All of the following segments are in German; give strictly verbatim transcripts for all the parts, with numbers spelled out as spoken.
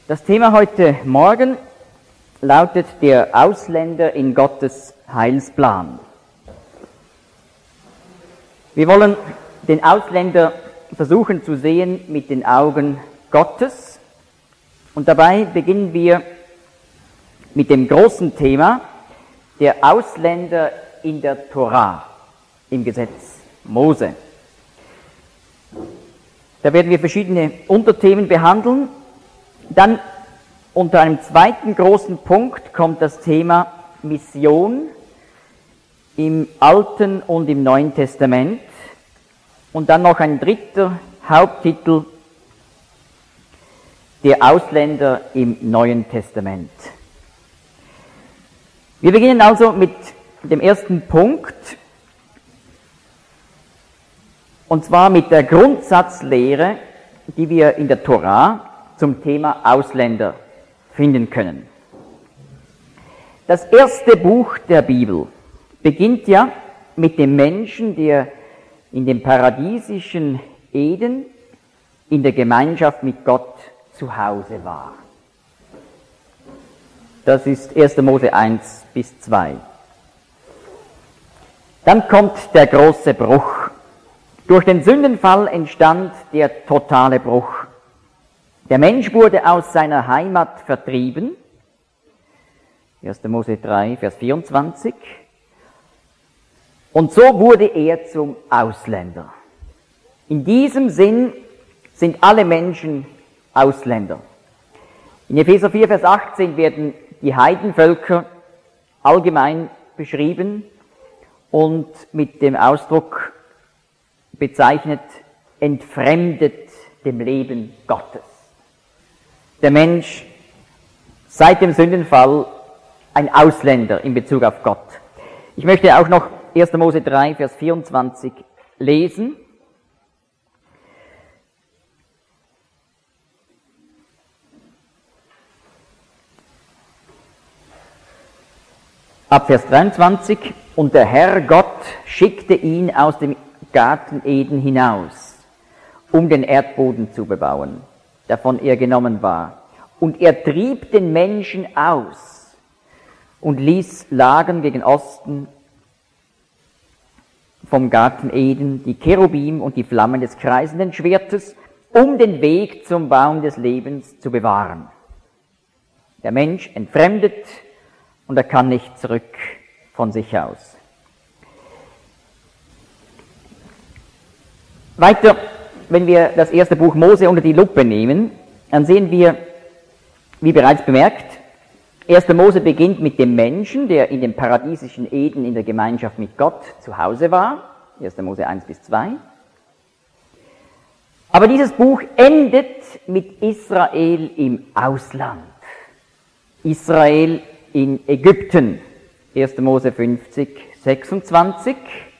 Das Thema heute Morgen lautet der Ausländer in Gottes Heilsplan. Wir wollen den Ausländer versuchen zu sehen mit den Augen Gottes und dabei beginnen wir mit dem großen Thema der Ausländer in der Tora, im Gesetz Mose. Da werden wir verschiedene Unterthemen behandeln. Dann unter einem zweiten großen Punkt kommt das Thema Mission im Alten und im Neuen Testament. Und dann noch ein dritter Haupttitel, der Ausländer im Neuen Testament. Wir beginnen also mit dem ersten Punkt, und zwar mit der Grundsatzlehre, die wir in der Tora zum Thema Ausländer finden können. Das erste Buch der Bibel beginnt ja mit dem Menschen, der in dem paradiesischen Eden in der Gemeinschaft mit Gott zu Hause war. Das ist erster Mose eins bis zwei. Dann kommt der große Bruch. Durch den Sündenfall entstand der totale Bruch. Der Mensch wurde aus seiner Heimat vertrieben. erster Mose drei, Vers vierundzwanzig. Und so wurde er zum Ausländer. In diesem Sinn sind alle Menschen Ausländer. In Epheser vier, Vers achtzehn werden die Heidenvölker allgemein beschrieben und mit dem Ausdruck bezeichnet, entfremdet dem Leben Gottes. Der Mensch seit dem Sündenfall ein Ausländer in Bezug auf Gott. Ich möchte auch noch erster Mose drei, Vers vierundzwanzig lesen. Ab Vers dreiundzwanzig. Und der Herr Gott schickte ihn aus dem Garten Eden hinaus, um den Erdboden zu bebauen, davon er genommen war. Und er trieb den Menschen aus und ließ lagern gegen Osten vom Garten Eden die Cherubim und die Flammen des kreisenden Schwertes, um den Weg zum Baum des Lebens zu bewahren. Der Mensch entfremdet und er kann nicht zurück von sich aus. Weiter, wenn wir das erste Buch Mose unter die Lupe nehmen, dann sehen wir, wie bereits bemerkt, erster Mose beginnt mit dem Menschen, der in dem paradiesischen Eden in der Gemeinschaft mit Gott zu Hause war, erster Mose eins bis zwei. Aber dieses Buch endet mit Israel im Ausland. Israel in Ägypten, erster Mose fünfzig, sechsundzwanzig.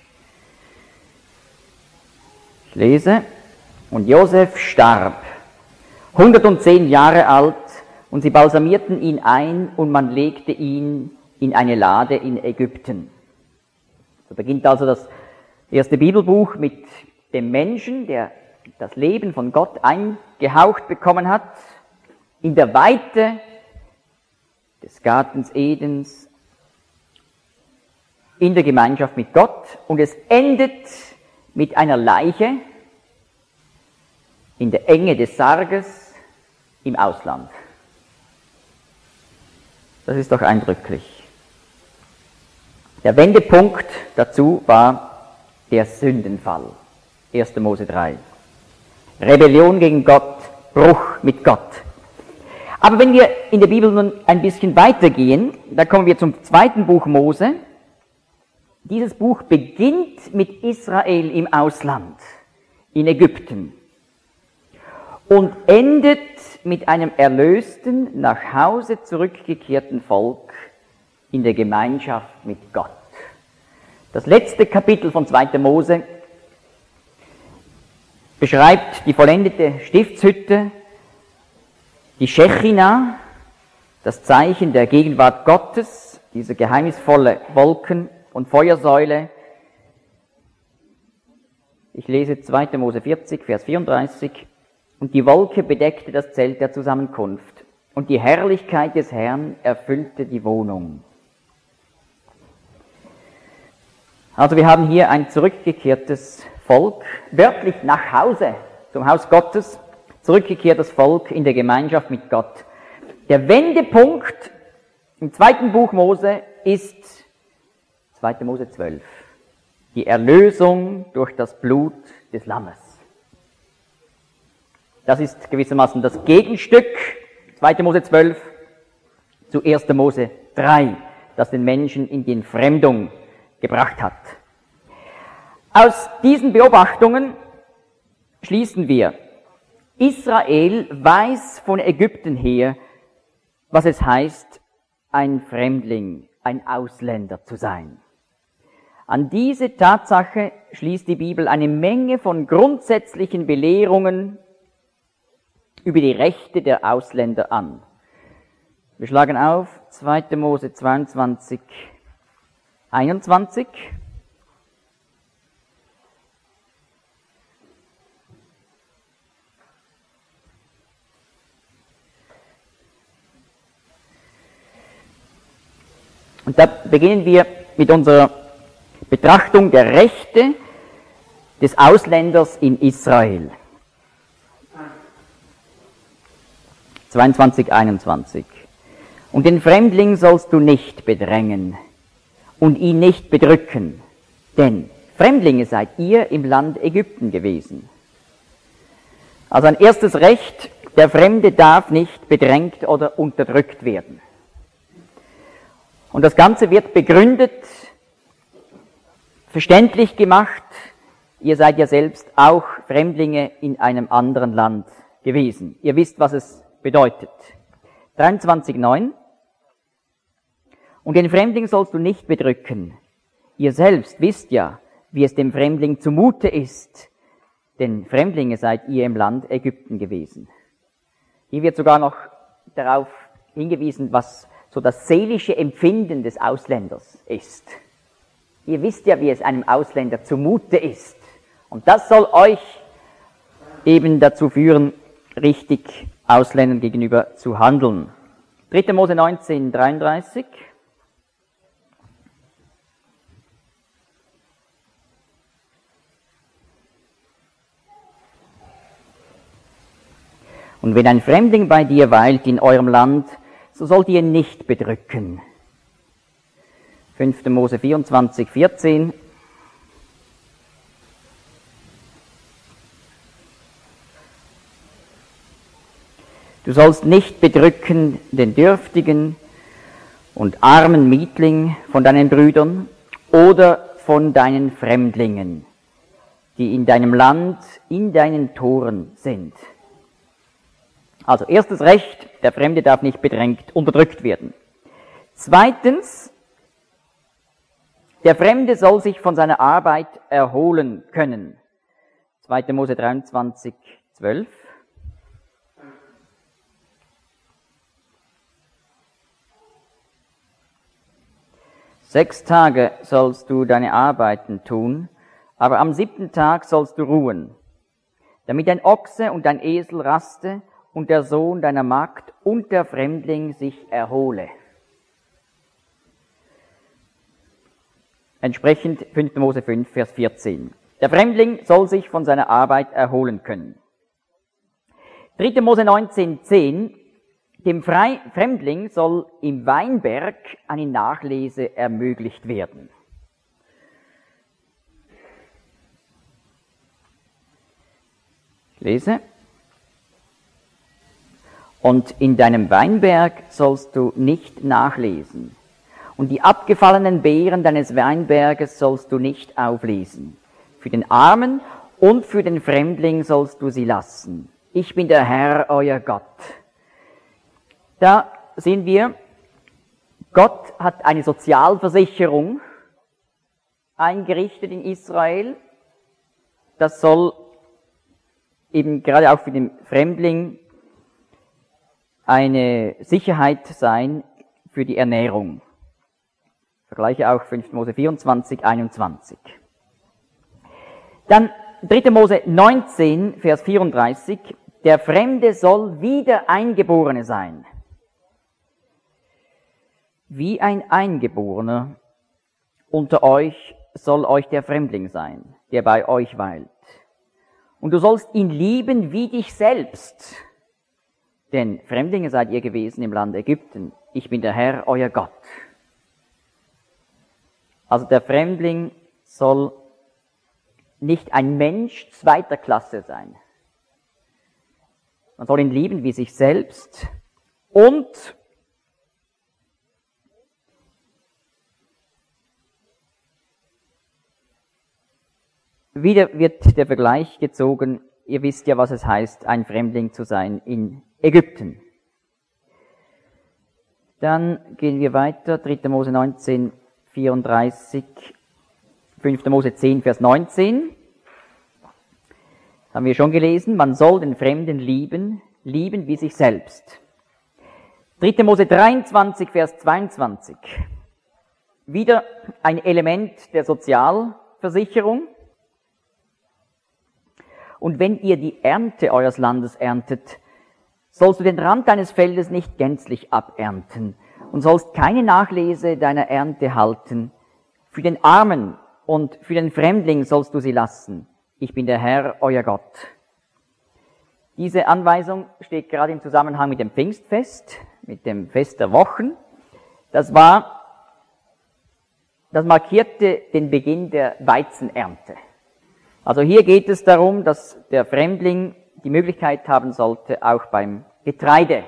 Ich lese, und Josef starb, hundertzehn Jahre alt, und sie balsamierten ihn ein, und man legte ihn in eine Lade in Ägypten. So beginnt also das erste Bibelbuch mit dem Menschen, der das Leben von Gott eingehaucht bekommen hat, in der Weite des Gartens Edens, in der Gemeinschaft mit Gott, und es endet mit einer Leiche in der Enge des Sarges im Ausland. Das ist doch eindrücklich. Der Wendepunkt dazu war der Sündenfall. erster Mose drei. Rebellion gegen Gott, Bruch mit Gott. Aber wenn wir in der Bibel nun ein bisschen weitergehen, dann kommen wir zum zweiten Buch Mose. Dieses Buch beginnt mit Israel im Ausland, in Ägypten, und endet mit einem erlösten, nach Hause zurückgekehrten Volk in der Gemeinschaft mit Gott. Das letzte Kapitel von zweiter Mose beschreibt die vollendete Stiftshütte, die Schechina, das Zeichen der Gegenwart Gottes, diese geheimnisvolle Wolken- und Feuersäule. Ich lese zweiter Mose vierzig, Vers vierunddreißig. Und die Wolke bedeckte das Zelt der Zusammenkunft. und die Herrlichkeit des Herrn erfüllte die Wohnung. Also wir haben hier ein zurückgekehrtes Volk, wörtlich nach Hause, zum Haus Gottes, zurückgekehrtes Volk in der Gemeinschaft mit Gott. Der Wendepunkt im zweiten Buch Mose ist zweiter Mose zwölf, die Erlösung durch das Blut des Lammes. Das ist gewissermaßen das Gegenstück, zweiter Mose zwölf, zu erster Mose drei, das den Menschen in die Entfremdung gebracht hat. Aus diesen Beobachtungen schließen wir, Israel weiß von Ägypten her, was es heißt, ein Fremdling, ein Ausländer zu sein. An diese Tatsache schließt die Bibel eine Menge von grundsätzlichen Belehrungen über die Rechte der Ausländer an. Wir schlagen auf zweiter Mose zweiundzwanzig, einundzwanzig. Und da beginnen wir mit unserer Betrachtung der Rechte des Ausländers in Israel. zweiundzwanzig, einundzwanzig. Und den Fremdling sollst du nicht bedrängen und ihn nicht bedrücken, denn Fremdlinge seid ihr im Land Ägypten gewesen. Also ein erstes Recht, der Fremde darf nicht bedrängt oder unterdrückt werden. Und das Ganze wird begründet, verständlich gemacht, ihr seid ja selbst auch Fremdlinge in einem anderen Land gewesen. Ihr wisst, was es bedeutet. dreiundzwanzig, neun. Und den Fremdling sollst du nicht bedrücken. Ihr selbst wisst ja, wie es dem Fremdling zumute ist, denn Fremdlinge seid ihr im Land Ägypten gewesen. Hier wird sogar noch darauf hingewiesen, was so das seelische Empfinden des Ausländers ist. Ihr wisst ja, wie es einem Ausländer zumute ist. Und das soll euch eben dazu führen, richtig Ausländern gegenüber zu handeln. dritter Mose neunzehn, dreiunddreißig. Und wenn ein Fremdling bei dir weilt in eurem Land, so sollt ihr ihn nicht bedrücken. fünfter Mose vierundzwanzig, vierzehn. Du sollst nicht bedrücken den Dürftigen und armen Mietling von deinen Brüdern oder von deinen Fremdlingen, die in deinem Land, in deinen Toren sind. Also erstes Recht, der Fremde darf nicht bedrängt, unterdrückt werden. Zweitens, der Fremde soll sich von seiner Arbeit erholen können. zweiter Mose dreiundzwanzig, zwölf. Sechs Tage sollst du deine Arbeiten tun, aber am siebten Tag sollst du ruhen, damit dein Ochse und dein Esel raste und der Sohn deiner Magd und der Fremdling sich erhole. Entsprechend fünfter Mose fünf, Vers vierzehn. Der Fremdling soll sich von seiner Arbeit erholen können. dritter Mose neunzehn, zehn. Dem Fremdling soll im Weinberg eine Nachlese ermöglicht werden. Ich lese. Und in deinem Weinberg sollst du nicht nachlesen. Und die abgefallenen Beeren deines Weinberges sollst du nicht auflesen. Für den Armen und für den Fremdling sollst du sie lassen. Ich bin der Herr, euer Gott. Da sehen wir, Gott hat eine Sozialversicherung eingerichtet in Israel. Das soll eben gerade auch für den Fremdling eine Sicherheit sein für die Ernährung. Vergleiche auch fünfter Mose vierundzwanzig, einundzwanzig. Dann dritter Mose neunzehn, Vers vierunddreißig. Der Fremde soll wieder Eingeborene sein. wie ein Eingeborener unter euch soll euch der Fremdling sein, der bei euch weilt. Und du sollst ihn lieben wie dich selbst. Denn Fremdlinge seid ihr gewesen im Land Ägypten. Ich bin der Herr, euer Gott. Also der Fremdling soll nicht ein Mensch zweiter Klasse sein. Man soll ihn lieben wie sich selbst und wieder wird der Vergleich gezogen. Ihr wisst ja, was es heißt, ein Fremdling zu sein in Ägypten. Dann gehen wir weiter, dritter Mose neunzehn, vierunddreißig, fünfter Mose zehn, Vers neunzehn. Haben wir schon gelesen, man soll den Fremden lieben, lieben wie sich selbst. dritter Mose dreiundzwanzig, Vers zweiundzwanzig. Wieder ein Element der Sozialversicherung. Und wenn ihr die Ernte eures Landes erntet, sollst du den Rand deines Feldes nicht gänzlich abernten und sollst keine Nachlese deiner Ernte halten. Für den Armen und für den Fremdling sollst du sie lassen. Ich bin der Herr, euer Gott. Diese Anweisung steht gerade im Zusammenhang mit dem Pfingstfest, mit dem Fest der Wochen. Das war, das markierte den Beginn der Weizenernte. Also hier geht es darum, dass der Fremdling die Möglichkeit haben sollte, auch beim Getreide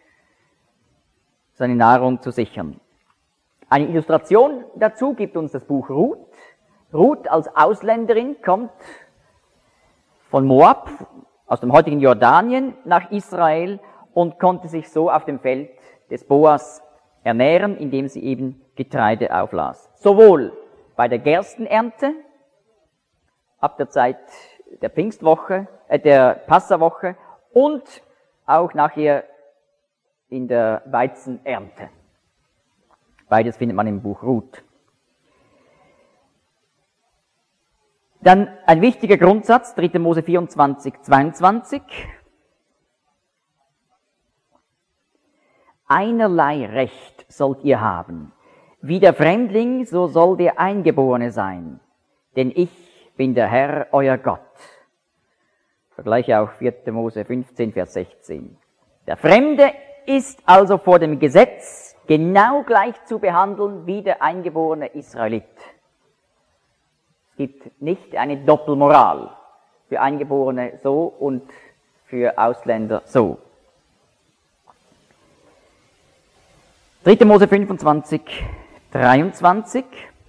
seine Nahrung zu sichern. Eine Illustration dazu gibt uns das Buch Ruth. Ruth als Ausländerin kommt von Moab, aus dem heutigen Jordanien, nach Israel und konnte sich so auf dem Feld des Boas ernähren, indem sie eben Getreide auflas. Sowohl bei der Gerstenernte, ab der Zeit der Pfingstwoche, äh, der Passawoche und auch nachher in der Weizenernte. Beides findet man im Buch Ruth. Dann ein wichtiger Grundsatz, dritter Mose vierundzwanzig, zweiundzwanzig. Einerlei Recht sollt ihr haben. Wie der Fremdling, so soll der Eingeborene sein. Denn ich bin der Herr, euer Gott. Vergleiche auch vierter Mose fünfzehn, Vers sechzehn. Der Fremde ist also vor dem Gesetz genau gleich zu behandeln wie der eingeborene Israelit. Es gibt nicht eine Doppelmoral. Für Eingeborene so und für Ausländer so. dritter Mose fünfundzwanzig, dreiundzwanzig.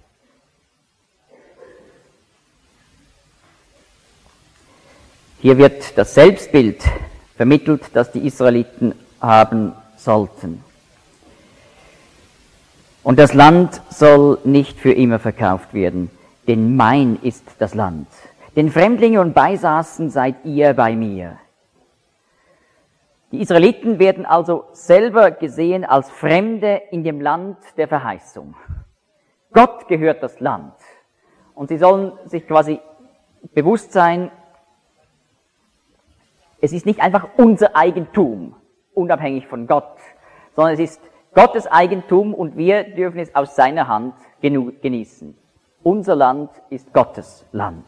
Hier wird das Selbstbild vermittelt, das die Israeliten haben sollten. Und das Land soll nicht für immer verkauft werden, denn mein ist das Land. Denn Fremdlinge und Beisaßen seid ihr bei mir. Die Israeliten werden also selber gesehen als Fremde in dem Land der Verheißung. Gott gehört das Land. Und sie sollen sich quasi bewusst sein, es ist nicht einfach unser Eigentum, unabhängig von Gott, sondern es ist Gottes Eigentum und wir dürfen es aus seiner Hand genießen. Unser Land ist Gottes Land.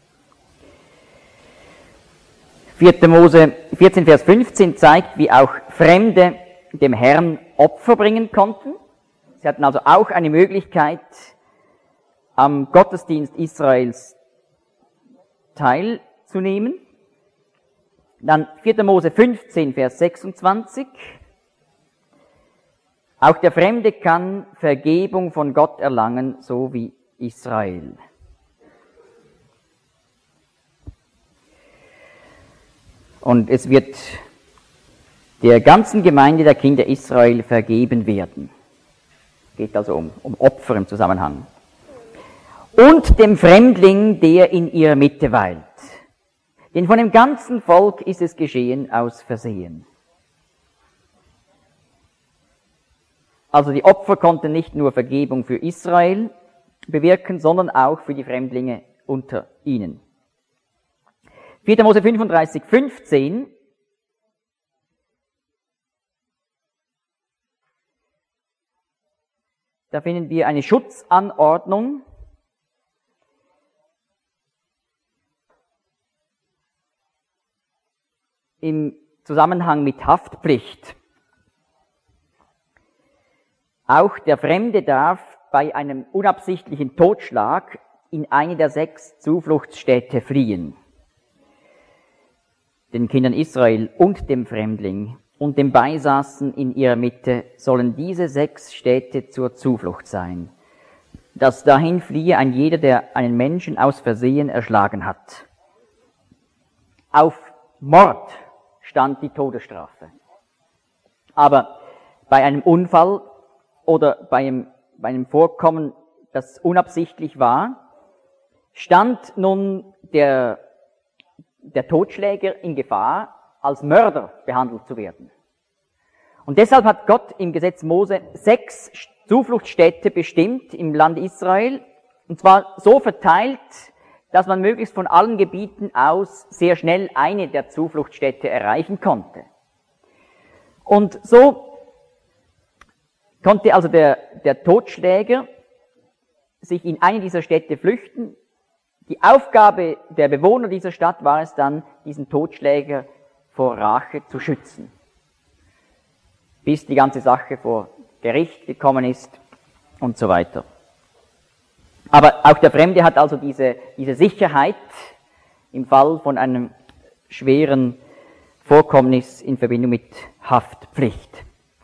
vierter Mose vierzehn, Vers fünfzehn zeigt, wie auch Fremde dem Herrn Opfer bringen konnten. Sie hatten also auch eine Möglichkeit, am Gottesdienst Israels teilzunehmen. Dann vierter Mose fünfzehn, Vers sechsundzwanzig. Auch der Fremde kann Vergebung von Gott erlangen, so wie Israel. Und es wird der ganzen Gemeinde der Kinder Israel vergeben werden. Es geht also um, um Opfer im Zusammenhang. Und dem Fremdling, der in ihrer Mitte weilt. Denn von dem ganzen Volk ist es geschehen aus Versehen. Also die Opfer konnten nicht nur Vergebung für Israel bewirken, sondern auch für die Fremdlinge unter ihnen. vierter Mose fünfunddreißig, fünfzehn. da finden wir eine Schutzanordnung, im Zusammenhang mit Haftpflicht. Auch der Fremde darf bei einem unabsichtlichen Totschlag in eine der sechs Zufluchtsstädte fliehen. Den Kindern Israel und dem Fremdling und dem Beisaßen in ihrer Mitte sollen diese sechs Städte zur Zuflucht sein, dass dahin fliehe ein jeder, der einen Menschen aus Versehen erschlagen hat. Auf Mord stand die Todesstrafe. Aber bei einem Unfall oder bei einem, bei einem Vorkommen, das unabsichtlich war, stand nun der, der Totschläger in Gefahr, als Mörder behandelt zu werden. Und deshalb hat Gott im Gesetz Mose sechs Zufluchtsstädte bestimmt im Land Israel, und zwar so verteilt, dass man möglichst von allen Gebieten aus sehr schnell eine der Zufluchtsstädte erreichen konnte. Und so konnte also der, der Totschläger sich in eine dieser Städte flüchten. Die Aufgabe der Bewohner dieser Stadt war es dann, diesen Totschläger vor Rache zu schützen, bis die ganze Sache vor Gericht gekommen ist und so weiter. Aber auch der Fremde hat also diese, diese Sicherheit im Fall von einem schweren Vorkommnis in Verbindung mit Haftpflicht.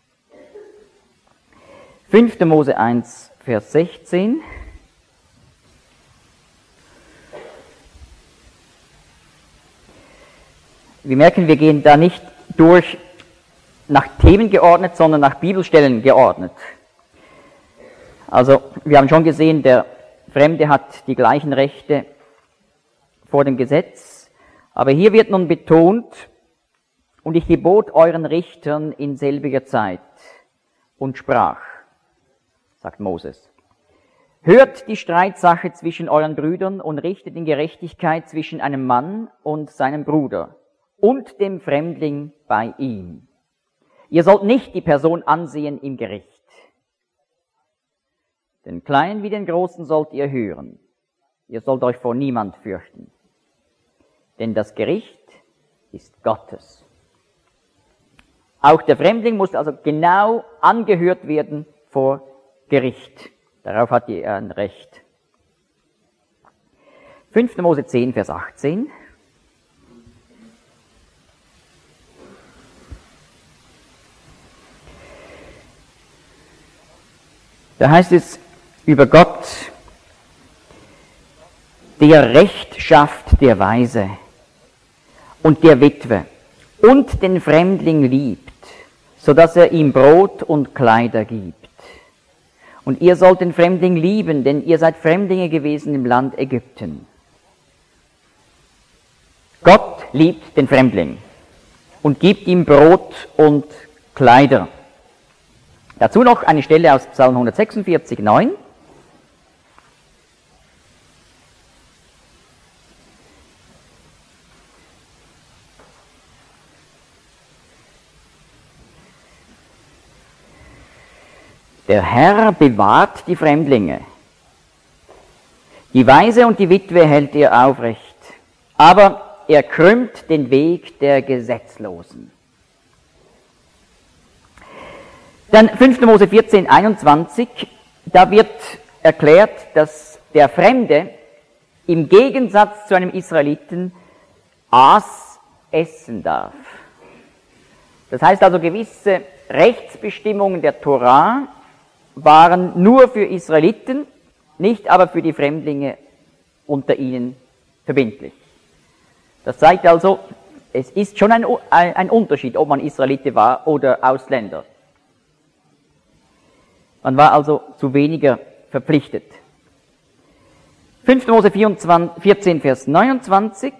fünfter Mose eins, Vers sechzehn. Wir merken, wir gehen da nicht durch nach Themen geordnet, sondern nach Bibelstellen geordnet. Also, wir haben schon gesehen, der Fremde hat die gleichen Rechte vor dem Gesetz, aber hier wird nun betont, und ich gebot euren Richtern in selbiger Zeit und sprach, sagt Moses, hört die Streitsache zwischen euren Brüdern und richtet in Gerechtigkeit zwischen einem Mann und seinem Bruder und dem Fremdling bei ihm. Ihr sollt nicht die Person ansehen im Gericht. Den Kleinen wie den Großen sollt ihr hören. Ihr sollt euch vor niemand fürchten. Denn das Gericht ist Gottes. Auch der Fremdling muss also genau angehört werden vor Gericht. Darauf hat er ein Recht. fünfter Mose zehn, Vers achtzehn. Da heißt es über Gott, der Recht schafft der Weise und der Witwe und den Fremdling liebt, so dass er ihm Brot und Kleider gibt. Und ihr sollt den Fremdling lieben, denn ihr seid Fremdlinge gewesen im Land Ägypten. Gott liebt den Fremdling und gibt ihm Brot und Kleider. Dazu noch eine Stelle aus Psalm hundertsechsundvierzig, neun. Der Herr bewahrt die Fremdlinge. Die Waise und die Witwe hält er aufrecht. Aber er krümmt den Weg der Gesetzlosen. Dann fünfter Mose vierzehn, einundzwanzig, da wird erklärt, dass der Fremde im Gegensatz zu einem Israeliten Aas essen darf. Das heißt also, gewisse Rechtsbestimmungen der Torah waren nur für Israeliten, nicht aber für die Fremdlinge unter ihnen verbindlich. Das zeigt also, es ist schon ein, ein Unterschied, ob man Israelite war oder Ausländer. Man war also zu weniger verpflichtet. fünfter Mose vierzehn, Vers neunundzwanzig.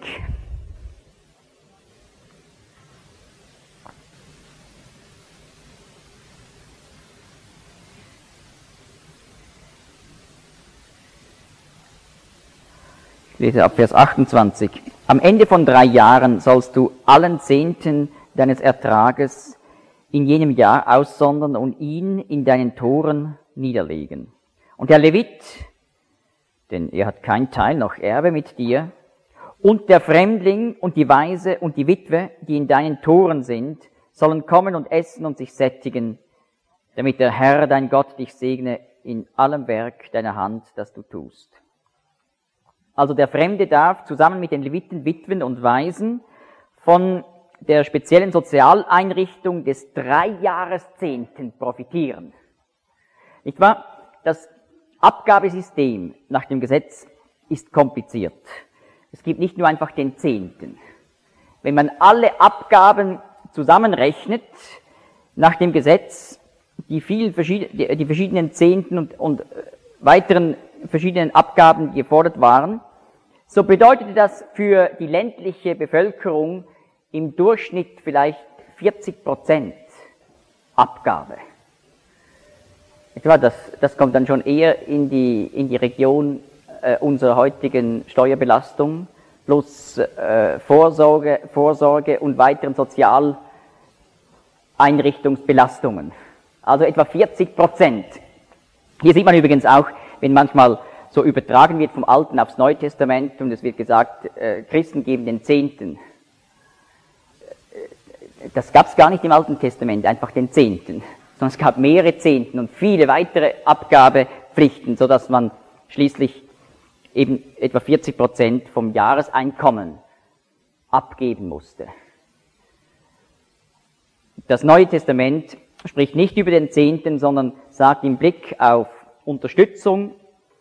Ich lese ab Vers achtundzwanzig. Am Ende von drei Jahren sollst du allen Zehnten deines Ertrages in jenem Jahr aussondern und ihn in deinen Toren niederlegen. Und der Levit, denn er hat kein Teil noch Erbe mit dir, und der Fremdling und die Waise und die Witwe, die in deinen Toren sind, sollen kommen und essen und sich sättigen, damit der Herr, dein Gott, dich segne in allem Werk deiner Hand, das du tust. Also der Fremde darf zusammen mit den Leviten, Witwen und Waisen von der speziellen Sozialeinrichtung des Dreijahreszehnten profitieren. Nicht wahr? Das Abgabesystem nach dem Gesetz ist kompliziert. Es gibt nicht nur einfach den Zehnten. Wenn man alle Abgaben zusammenrechnet nach dem Gesetz, die vielen verschiedenen, die verschiedenen Zehnten und, und weiteren verschiedenen Abgaben, die gefordert waren, so bedeutete das für die ländliche Bevölkerung im Durchschnitt vielleicht vierzig Prozent Abgabe. Etwa das, das kommt dann schon eher in die, in die Region äh, unserer heutigen Steuerbelastung, plus äh, Vorsorge, Vorsorge und weiteren Sozialeinrichtungsbelastungen. Also etwa vierzig Prozent. Hier sieht man übrigens auch, wenn manchmal so übertragen wird vom Alten aufs Neue Testament und es wird gesagt, äh, Christen geben den Zehnten. Das gab es gar nicht im Alten Testament, einfach den Zehnten, sondern es gab mehrere Zehnten und viele weitere Abgabepflichten, sodass man schließlich eben etwa vierzig Prozent vom Jahreseinkommen abgeben musste. Das Neue Testament spricht nicht über den Zehnten, sondern sagt im Blick auf Unterstützung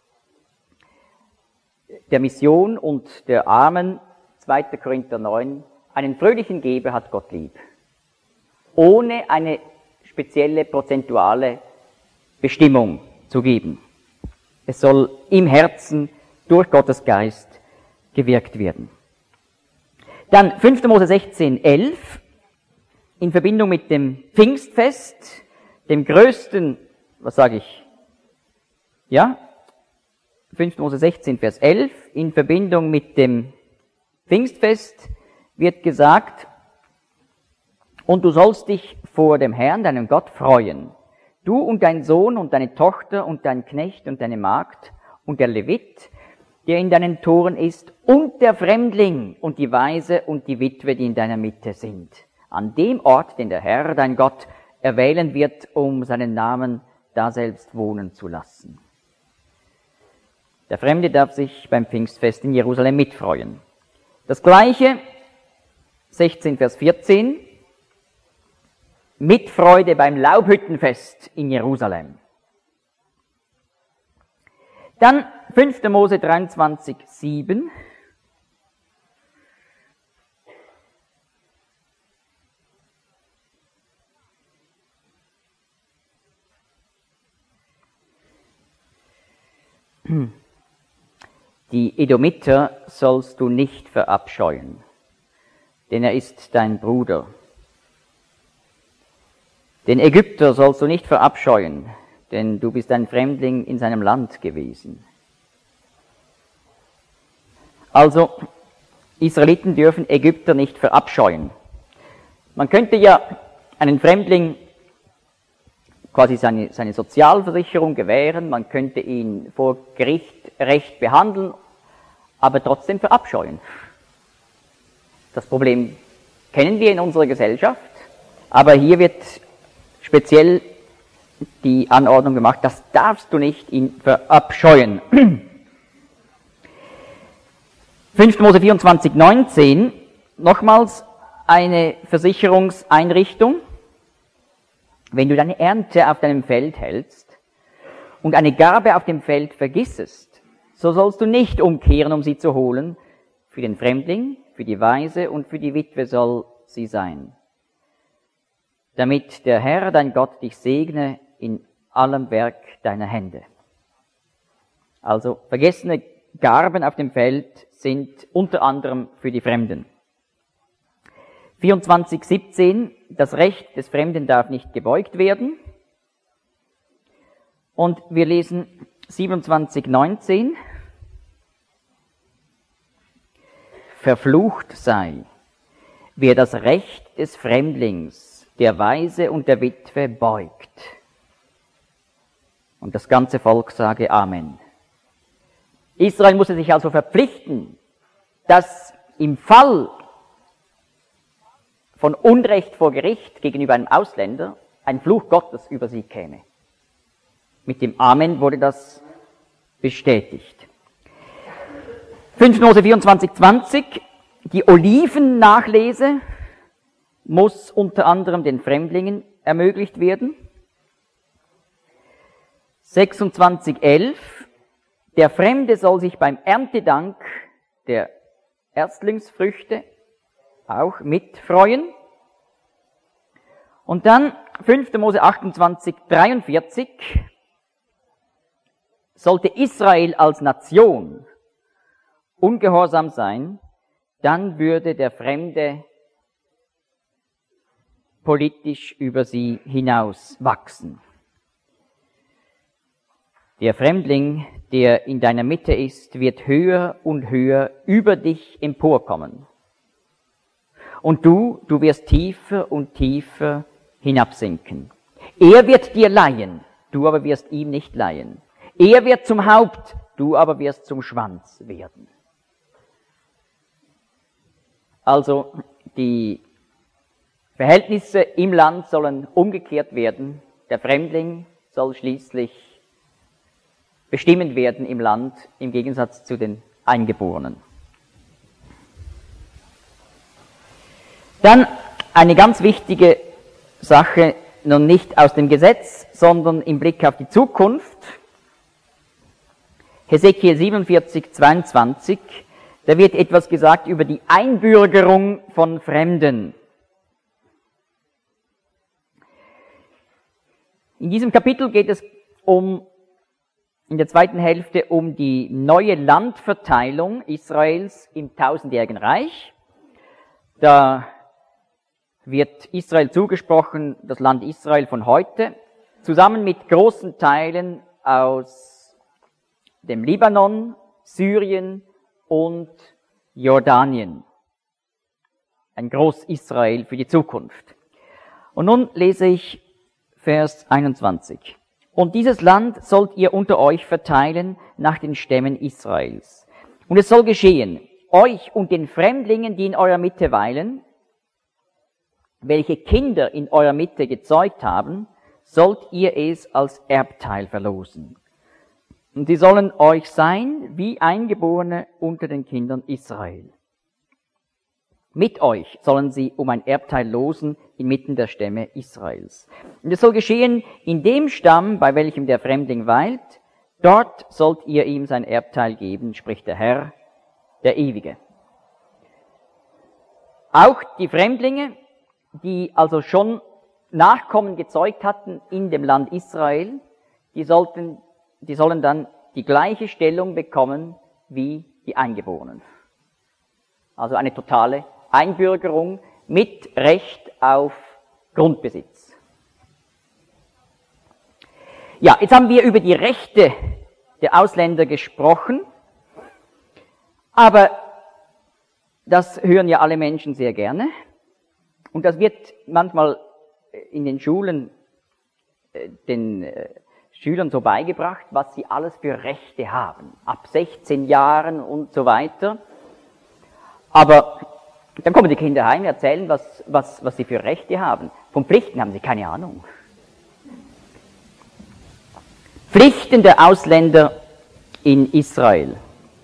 der Mission und der Armen, zweiter Korinther neun, einen fröhlichen Geber hat Gott lieb, ohne eine spezielle prozentuale Bestimmung zu geben. Es soll im Herzen durch Gottes Geist gewirkt werden. Dann fünfter Mose sechzehn, elf, in Verbindung mit dem Pfingstfest, dem größten, was sage ich, ja, fünfter Mose sechzehn, Vers elf, in Verbindung mit dem Pfingstfest wird gesagt, und du sollst dich vor dem Herrn, deinem Gott, freuen, du und dein Sohn und deine Tochter und dein Knecht und deine Magd und der Levit, der in deinen Toren ist, und der Fremdling und die Waise und die Witwe, die in deiner Mitte sind, an dem Ort, den der Herr, dein Gott, erwählen wird, um seinen Namen daselbst wohnen zu lassen. Der Fremde darf sich beim Pfingstfest in Jerusalem mitfreuen. Das Gleiche, sechzehn, Vers vierzehn, mit Freude beim Laubhüttenfest in Jerusalem. Dann fünfter Mose dreiundzwanzig, sieben. Die Edomiter sollst du nicht verabscheuen, denn er ist dein Bruder. Den Ägypter sollst du nicht verabscheuen, denn du bist ein Fremdling in seinem Land gewesen. Also, Israeliten dürfen Ägypter nicht verabscheuen. Man könnte ja einen Fremdling quasi seine, seine Sozialversicherung gewähren, man könnte ihn vor Gericht recht behandeln, aber trotzdem verabscheuen. Das Problem kennen wir in unserer Gesellschaft, aber hier wird speziell die Anordnung gemacht, das darfst du nicht ihn verabscheuen. fünfter Mose vierundzwanzig, neunzehn, nochmals eine Versicherungseinrichtung. Wenn du deine Ernte auf deinem Feld hältst und eine Garbe auf dem Feld vergissest, so sollst du nicht umkehren, um sie zu holen. Für den Fremdling, für die Waise und für die Witwe soll sie sein. Damit der Herr, dein Gott, dich segne in allem Werk deiner Hände. Also vergessene Garben auf dem Feld sind unter anderem für die Fremden. vierundzwanzig, siebzehn, das Recht des Fremden darf nicht gebeugt werden. Und wir lesen siebenundzwanzig, neunzehn. Verflucht sei, wer das Recht des Fremdlings, der Waise und der Witwe beugt. Und das ganze Volk sage Amen. Israel musste sich also verpflichten, dass im Fall von Unrecht vor Gericht gegenüber einem Ausländer ein Fluch Gottes über sie käme. Mit dem Amen wurde das bestätigt. fünfter Mose vierundzwanzig, zwanzig, die Olivennachlese muss unter anderem den Fremdlingen ermöglicht werden. sechsundzwanzig, elf, der Fremde soll sich beim Erntedank der Erstlingsfrüchte auch mitfreuen. Und dann fünfter Mose achtundzwanzig, dreiundvierzig, sollte Israel als Nation ungehorsam sein, dann würde der Fremde politisch über sie hinaus wachsen. Der Fremdling, der in deiner Mitte ist, wird höher und höher über dich emporkommen. Und du, du wirst tiefer und tiefer hinabsinken. Er wird dir leihen, du aber wirst ihm nicht leihen. Er wird zum Haupt, du aber wirst zum Schwanz werden. Also die Verhältnisse im Land sollen umgekehrt werden. Der Fremdling soll schließlich bestimmend werden im Land, im Gegensatz zu den Eingeborenen. Dann eine ganz wichtige Sache, nun nicht aus dem Gesetz, sondern im Blick auf die Zukunft. Hesekiel siebenundvierzig, zweiundzwanzig, da wird etwas gesagt über die Einbürgerung von Fremden. In diesem Kapitel geht es um, in der zweiten Hälfte um die neue Landverteilung Israels im tausendjährigen Reich. Da wird Israel zugesprochen, das Land Israel von heute, zusammen mit großen Teilen aus dem Libanon, Syrien und Jordanien. Ein Groß-Israel für die Zukunft. Und nun lese ich Vers einundzwanzig. Und dieses Land sollt ihr unter euch verteilen nach den Stämmen Israels. Und es soll geschehen, euch und den Fremdlingen, die in eurer Mitte weilen, welche Kinder in eurer Mitte gezeugt haben, sollt ihr es als Erbteil verlosen. Und sie sollen euch sein wie Eingeborene unter den Kindern Israel. Mit euch sollen sie um ein Erbteil losen inmitten der Stämme Israels. Und es soll geschehen, in dem Stamm, bei welchem der Fremdling weilt, dort sollt ihr ihm sein Erbteil geben, spricht der Herr, der Ewige. Auch die Fremdlinge, die also schon Nachkommen gezeugt hatten in dem Land Israel, die sollten, die sollen dann die gleiche Stellung bekommen wie die Eingeborenen. Also eine totale Einbürgerung mit Recht auf Grundbesitz. Ja, jetzt haben wir über die Rechte der Ausländer gesprochen, aber das hören ja alle Menschen sehr gerne. Und das wird manchmal in den Schulen den Schülern so beigebracht, was sie alles für Rechte haben. Ab sechzehn Jahren und so weiter. Aber dann kommen die Kinder heim und erzählen, was, was, was sie für Rechte haben. Von Pflichten haben sie keine Ahnung. Pflichten der Ausländer in Israel.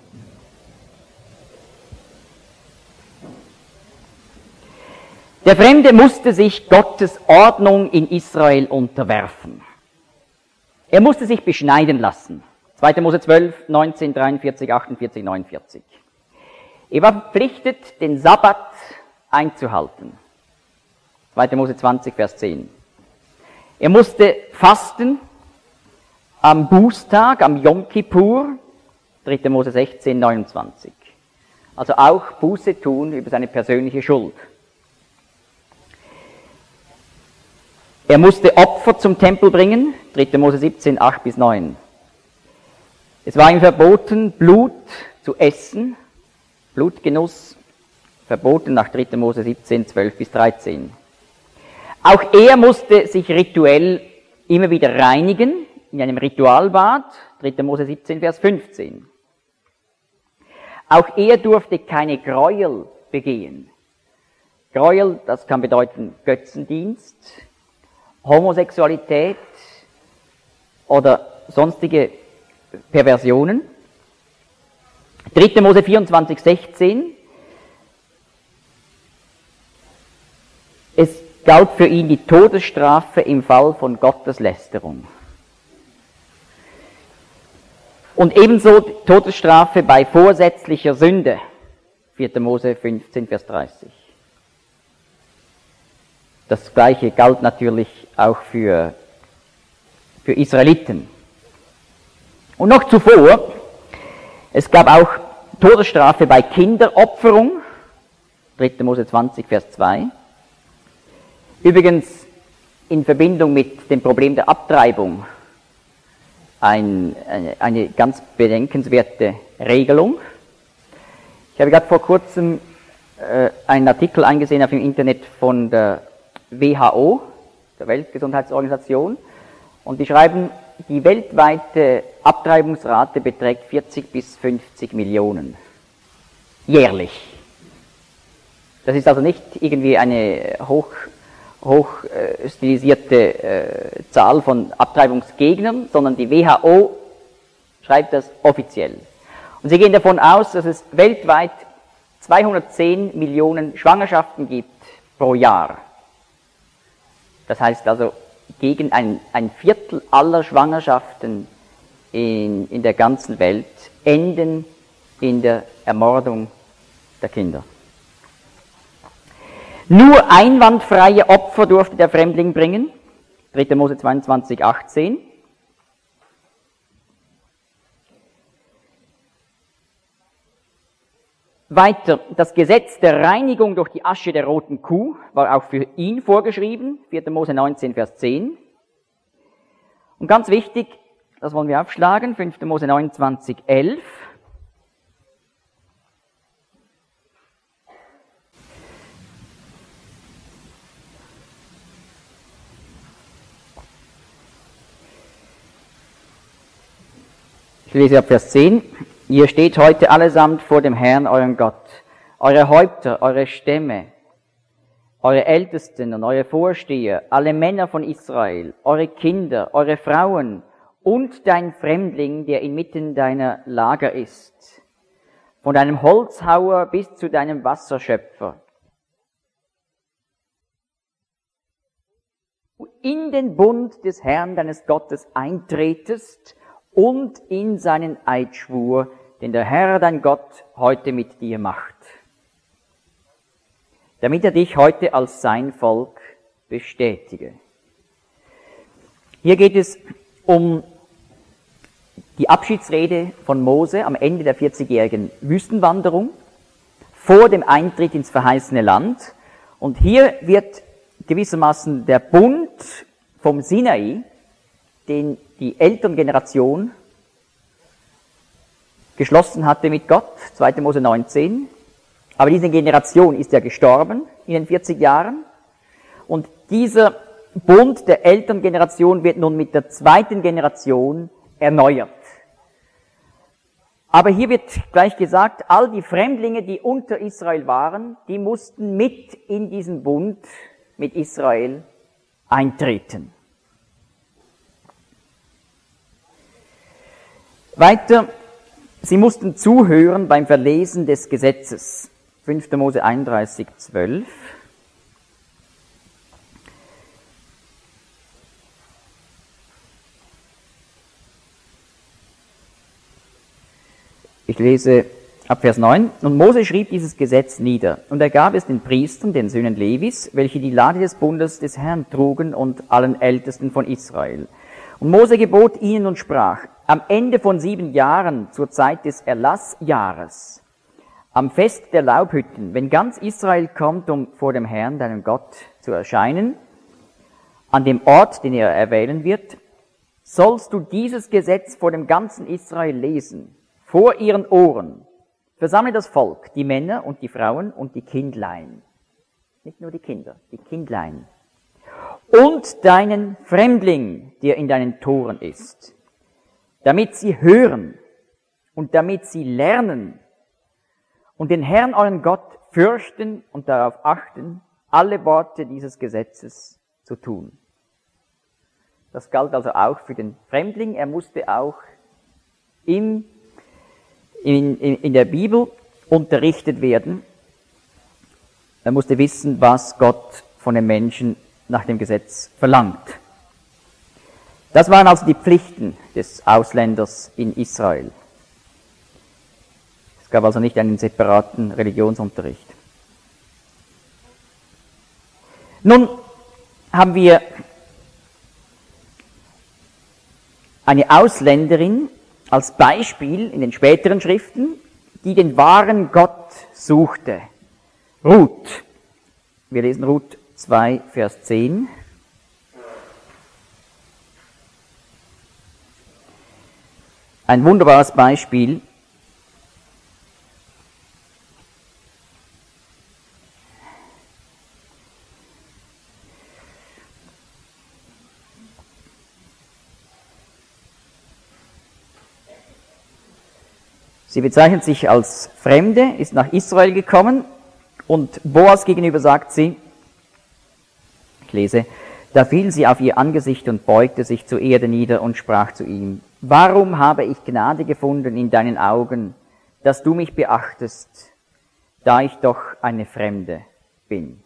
Der Fremde musste sich Gottes Ordnung in Israel unterwerfen. Er musste sich beschneiden lassen. zweiter Mose zwölf, neunzehn, dreiundvierzig, achtundvierzig, neunundvierzig. Er war verpflichtet, den Sabbat einzuhalten. zweiter Mose zwanzig, Vers zehn. Er musste fasten am Bußtag, am Yom Kippur, dritter Mose sechzehn, neunundzwanzig. Also auch Buße tun über seine persönliche Schuld. Er musste Opfer zum Tempel bringen, dritter Mose siebzehn, acht bis neun. Es war ihm verboten, Blut zu essen, Blutgenuss, verboten nach dritter Mose siebzehn, zwölf bis dreizehn. Auch er musste sich rituell immer wieder reinigen, in einem Ritualbad, dritter Mose siebzehn, Vers fünfzehn. Auch er durfte keine Gräuel begehen. Gräuel, das kann bedeuten Götzendienst, Homosexualität oder sonstige Perversionen. dritter Mose vierundzwanzig, sechzehn. Es galt für ihn die Todesstrafe im Fall von Gotteslästerung. Und ebenso Todesstrafe bei vorsätzlicher Sünde. vierter Mose fünfzehn, Vers dreißig. Das Gleiche galt natürlich auch für, für Israeliten. Und noch zuvor, es gab auch Todesstrafe bei Kinderopferung. dritter Mose zwanzig, Vers zwei. Übrigens in Verbindung mit dem Problem der Abtreibung ein, eine, eine ganz bedenkenswerte Regelung. Ich habe gerade vor kurzem äh, einen Artikel eingesehen auf dem Internet von der W H O, der Weltgesundheitsorganisation, und die schreiben, die weltweite Abtreibungsrate beträgt vierzig bis fünfzig Millionen jährlich. Das ist also nicht irgendwie eine hoch hoch äh, stilisierte äh, Zahl von Abtreibungsgegnern, sondern die W H O schreibt das offiziell. Und sie gehen davon aus, dass es weltweit zweihundertzehn Millionen Schwangerschaften gibt pro Jahr. Das heißt also, gegen ein, ein Viertel aller Schwangerschaften in, in der ganzen Welt enden in der Ermordung der Kinder. Nur einwandfreie Opfer durfte der Fremdling bringen. dritter Mose zweiundzwanzig, achtzehn. Weiter, das Gesetz der Reinigung durch die Asche der roten Kuh war auch für ihn vorgeschrieben. vierter Mose neunzehn, Vers zehn. Und ganz wichtig, das wollen wir aufschlagen, fünfter Mose neunundzwanzig, elf. Ich lese ab Vers zehn. Ihr steht heute allesamt vor dem Herrn, euren Gott. Eure Häupter, eure Stämme, eure Ältesten und eure Vorsteher, alle Männer von Israel, eure Kinder, eure Frauen und dein Fremdling, der inmitten deiner Lager ist, von deinem Holzhauer bis zu deinem Wasserschöpfer. In den Bund des Herrn, deines Gottes, eintretest und in seinen Eidschwur, den der Herr, dein Gott, heute mit dir macht, damit er dich heute als sein Volk bestätige. Hier geht es um die Abschiedsrede von Mose am Ende der vierzigjährigen Wüstenwanderung, vor dem Eintritt ins verheißene Land. Und hier wird gewissermaßen der Bund vom Sinai, den die Elterngeneration geschlossen hatte mit Gott, zweiter Mose neunzehn. Aber diese Generation ist ja gestorben in den vierzig Jahren. Und dieser Bund der Elterngeneration wird nun mit der zweiten Generation erneuert. Aber hier wird gleich gesagt, all die Fremdlinge, die unter Israel waren, die mussten mit in diesen Bund mit Israel eintreten. Weiter, sie mussten zuhören beim Verlesen des Gesetzes. fünfter Mose einunddreißig, zwölf. Ich lese ab Vers neun. Und Mose schrieb dieses Gesetz nieder, und er gab es den Priestern, den Söhnen Levis, welche die Lade des Bundes des Herrn trugen, und allen Ältesten von Israel. Und Mose gebot ihnen und sprach, am Ende von sieben Jahren, zur Zeit des Erlassjahres, am Fest der Laubhütten, wenn ganz Israel kommt, um vor dem Herrn, deinem Gott, zu erscheinen, an dem Ort, den er erwählen wird, sollst du dieses Gesetz vor dem ganzen Israel lesen, vor ihren Ohren. Versammle das Volk, die Männer und die Frauen und die Kindlein. Nicht nur die Kinder, die Kindlein. und deinen Fremdling, der in deinen Toren ist, damit sie hören und damit sie lernen und den Herrn, euren Gott, fürchten und darauf achten, alle Worte dieses Gesetzes zu tun. Das galt also auch für den Fremdling. Er musste auch in, in, in der Bibel unterrichtet werden. Er musste wissen, was Gott von den Menschen nach dem Gesetz verlangt. Das waren also die Pflichten des Ausländers in Israel. Es gab also nicht einen separaten Religionsunterricht. Nun haben wir eine Ausländerin als Beispiel in den späteren Schriften, die den wahren Gott suchte. Ruth. Wir lesen Ruth zwei, Vers zehn. Ein wunderbares Beispiel. Sie bezeichnet sich als Fremde, ist nach Israel gekommen und Boas gegenüber sagt sie, ich lese, da fiel sie auf ihr Angesicht und beugte sich zur Erde nieder und sprach zu ihm, warum habe ich Gnade gefunden in deinen Augen, dass du mich beachtest, da ich doch eine Fremde bin?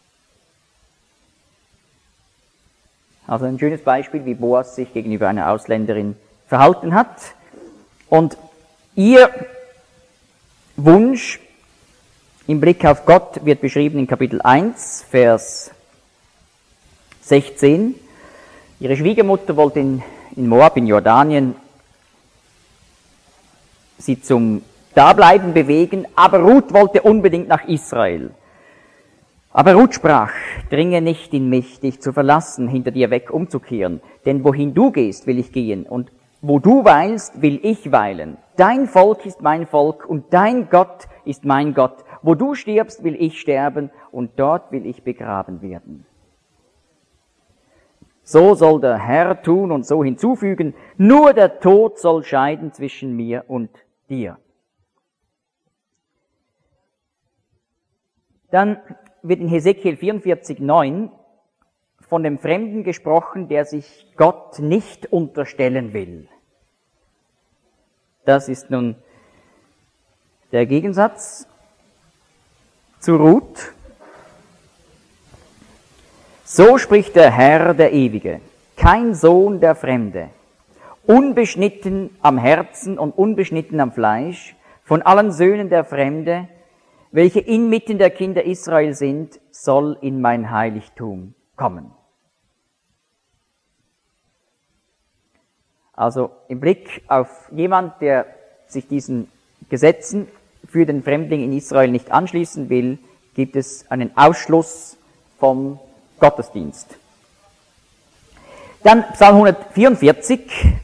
Also ein schönes Beispiel, wie Boas sich gegenüber einer Ausländerin verhalten hat. Und ihr Wunsch im Blick auf Gott wird beschrieben in Kapitel eins, Vers sechzehn. Ihre Schwiegermutter wollte in, in Moab, in Jordanien, sie zum Dableiben bewegen, aber Ruth wollte unbedingt nach Israel. Aber Ruth sprach, dringe nicht in mich, dich zu verlassen, hinter dir weg umzukehren, denn wohin du gehst, will ich gehen, und wo du weilst, will ich weilen. Dein Volk ist mein Volk und dein Gott ist mein Gott. Wo du stirbst, will ich sterben und dort will ich begraben werden. So soll der Herr tun und so hinzufügen, nur der Tod soll scheiden zwischen mir und dir. Dann wird in Hesekiel vierundvierzig, neun von dem Fremden gesprochen, der sich Gott nicht unterstellen will. Das ist nun der Gegensatz zu Ruth. So spricht der Herr, der Ewige, kein Sohn der Fremde, unbeschnitten am Herzen und unbeschnitten am Fleisch, von allen Söhnen der Fremde, welche inmitten der Kinder Israel sind, soll in mein Heiligtum kommen. Also im Blick auf jemand, der sich diesen Gesetzen für den Fremdling in Israel nicht anschließen will, gibt es einen Ausschluss vom Gottesdienst. Dann Psalm hundertvierundvierzig.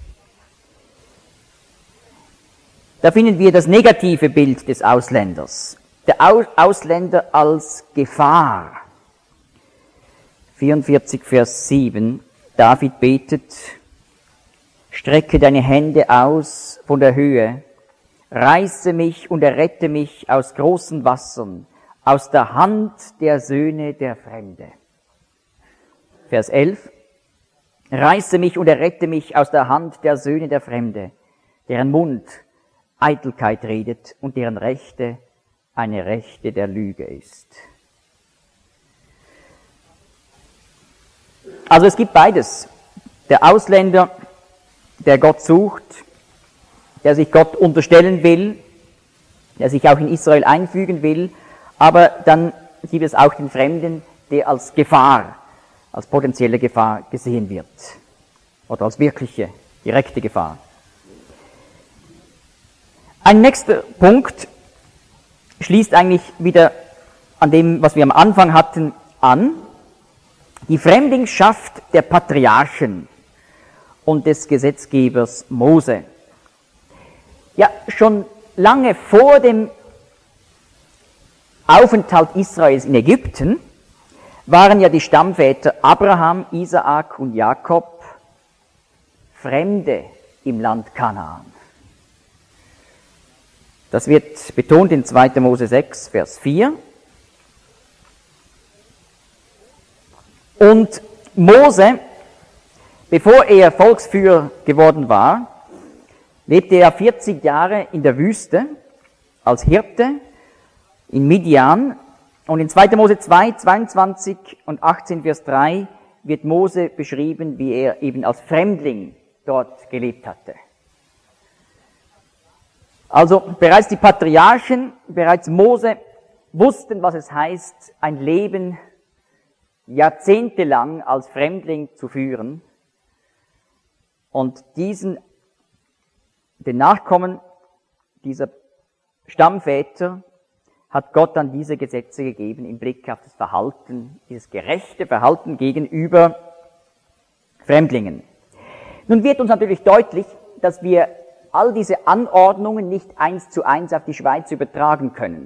Da finden wir das negative Bild des Ausländers. Der Ausländer als Gefahr. vierundvierzig, Vers sieben. David betet, strecke deine Hände aus von der Höhe, reiße mich und errette mich aus großen Wassern, aus der Hand der Söhne der Fremde. Vers elf. Reiße mich und errette mich aus der Hand der Söhne der Fremde, deren Mund Eitelkeit redet und deren Rechte eine Rechte der Lüge ist. Also es gibt beides. Der Ausländer, der Gott sucht, der sich Gott unterstellen will, der sich auch in Israel einfügen will, aber dann gibt es auch den Fremden, der als Gefahr, als potenzielle Gefahr gesehen wird oder als wirkliche, direkte Gefahr. Ein nächster Punkt schließt eigentlich wieder an dem, was wir am Anfang hatten, an. Die Fremdlingschaft der Patriarchen und des Gesetzgebers Mose. Ja, schon lange vor dem Aufenthalt Israels in Ägypten waren ja die Stammväter Abraham, Isaak und Jakob Fremde im Land Kanaan. Das wird betont in zweiter Mose sechs, Vers vier. Und Mose, bevor er Volksführer geworden war, lebte er vierzig Jahre in der Wüste als Hirte in Midian. Und in zweiter Mose zwei, zweiundzwanzig und achtzehn, Vers drei wird Mose beschrieben, wie er eben als Fremdling dort gelebt hatte. Also bereits die Patriarchen, bereits Mose wussten, was es heißt, ein Leben jahrzehntelang als Fremdling zu führen. Und diesen, den Nachkommen dieser Stammväter, hat Gott dann diese Gesetze gegeben im Blick auf das Verhalten, dieses gerechte Verhalten gegenüber Fremdlingen. Nun wird uns natürlich deutlich, dass wir all diese Anordnungen nicht eins zu eins auf die Schweiz übertragen können.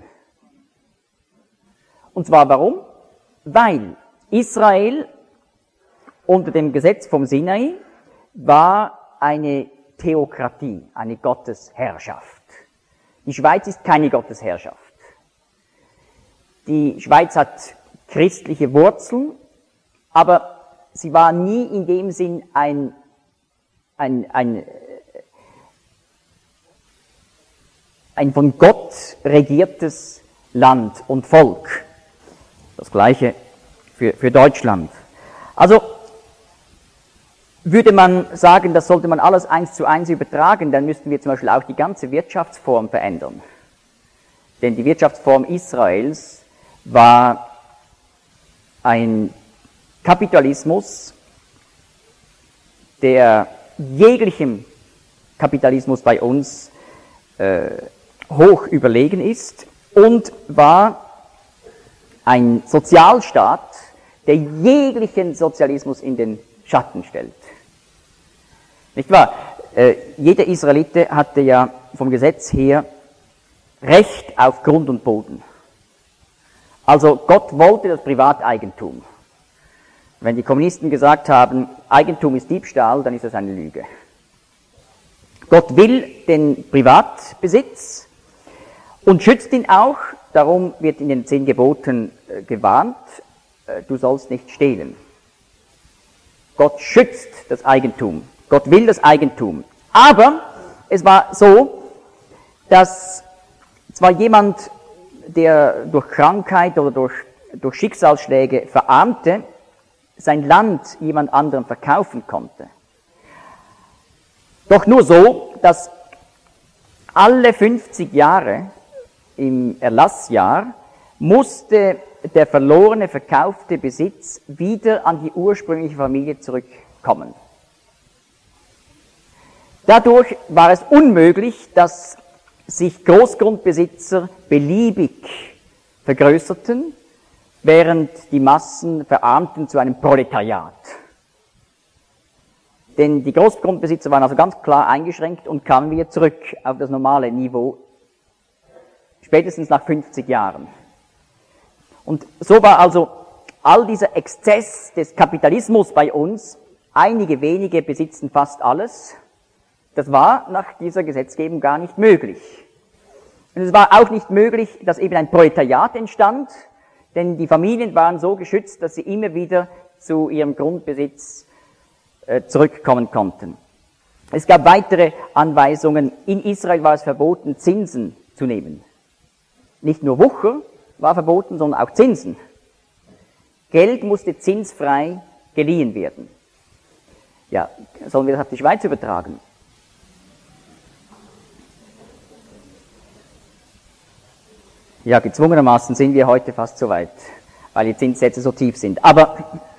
Und zwar warum? Weil Israel unter dem Gesetz vom Sinai war eine Theokratie, eine Gottesherrschaft. Die Schweiz ist keine Gottesherrschaft. Die Schweiz hat christliche Wurzeln, aber sie war nie in dem Sinn ein, ein, ein, ein von Gott regiertes Land und Volk. Das Gleiche für, für Deutschland. Also würde man sagen, das sollte man alles eins zu eins übertragen, dann müssten wir zum Beispiel auch die ganze Wirtschaftsform verändern. Denn die Wirtschaftsform Israels war ein Kapitalismus, der jeglichem Kapitalismus bei uns äh, hoch überlegen ist und war ein Sozialstaat, der jeglichen Sozialismus in den Schatten stellt. Nicht wahr? Äh, jeder Israelite hatte ja vom Gesetz her Recht auf Grund und Boden. Also Gott wollte das Privateigentum. Wenn die Kommunisten gesagt haben, Eigentum ist Diebstahl, dann ist das eine Lüge. Gott will den Privatbesitz und schützt ihn auch, darum wird in den zehn Geboten äh, gewarnt, äh, du sollst nicht stehlen. Gott schützt das Eigentum, Gott will das Eigentum. Aber es war so, dass zwar jemand, der durch Krankheit oder durch, durch Schicksalsschläge verarmte, sein Land jemand anderem verkaufen konnte. Doch nur so, dass alle fünfzig Jahre im Erlassjahr musste der verlorene, verkaufte Besitz wieder an die ursprüngliche Familie zurückkommen. Dadurch war es unmöglich, dass sich Großgrundbesitzer beliebig vergrößerten, während die Massen verarmten zu einem Proletariat. Denn die Großgrundbesitzer waren also ganz klar eingeschränkt und kamen wieder zurück auf das normale Niveau, spätestens nach fünfzig Jahren. Und so war also all dieser Exzess des Kapitalismus bei uns, einige wenige besitzen fast alles, das war nach dieser Gesetzgebung gar nicht möglich. Und es war auch nicht möglich, dass eben ein Proletariat entstand, denn die Familien waren so geschützt, dass sie immer wieder zu ihrem Grundbesitz äh, zurückkommen konnten. Es gab weitere Anweisungen. In Israel war es verboten, Zinsen zu nehmen. Nicht nur Wucher war verboten, sondern auch Zinsen. Geld musste zinsfrei geliehen werden. Ja, sollen wir das auf die Schweiz übertragen? Ja, gezwungenermaßen sind wir heute fast so weit, weil die Zinssätze so tief sind. Aber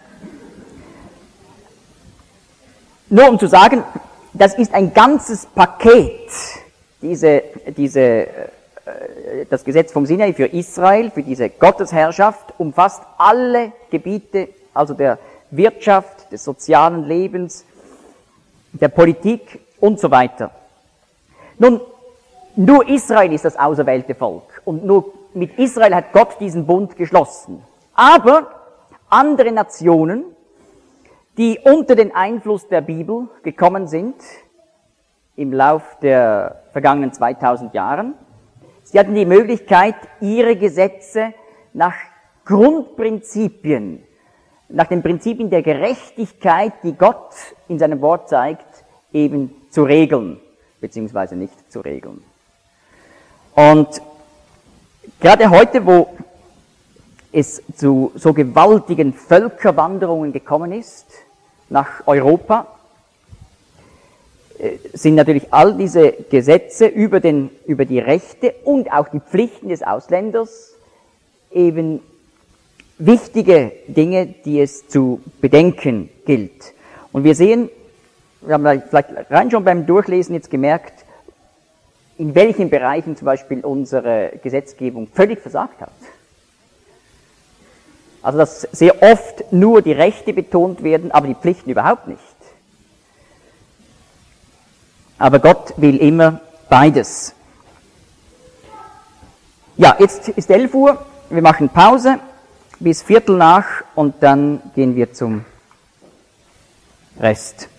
nur um zu sagen, das ist ein ganzes Paket, diese, diese, äh, das Gesetz vom Sinai für Israel, für diese Gottesherrschaft, umfasst alle Gebiete, also der Wirtschaft, des sozialen Lebens, der Politik und so weiter. Nun, nur Israel ist das auserwählte Volk und nur mit Israel hat Gott diesen Bund geschlossen. Aber andere Nationen, die unter den Einfluss der Bibel gekommen sind im Lauf der vergangenen zweitausend Jahren. Sie hatten die Möglichkeit, ihre Gesetze nach Grundprinzipien, nach den Prinzipien der Gerechtigkeit, die Gott in seinem Wort zeigt, eben zu regeln, beziehungsweise nicht zu regeln. Und gerade heute, wo es zu so gewaltigen Völkerwanderungen gekommen ist, nach Europa, sind natürlich all diese Gesetze über, den, über die Rechte und auch die Pflichten des Ausländers eben wichtige Dinge, die es zu bedenken gilt. Und wir sehen, wir haben vielleicht rein schon beim Durchlesen jetzt gemerkt, in welchen Bereichen zum Beispiel unsere Gesetzgebung völlig versagt hat. Also dass sehr oft nur die Rechte betont werden, aber die Pflichten überhaupt nicht. Aber Gott will immer beides. Ja, jetzt ist elf Uhr, wir machen Pause bis Viertel nach und dann gehen wir zum Rest.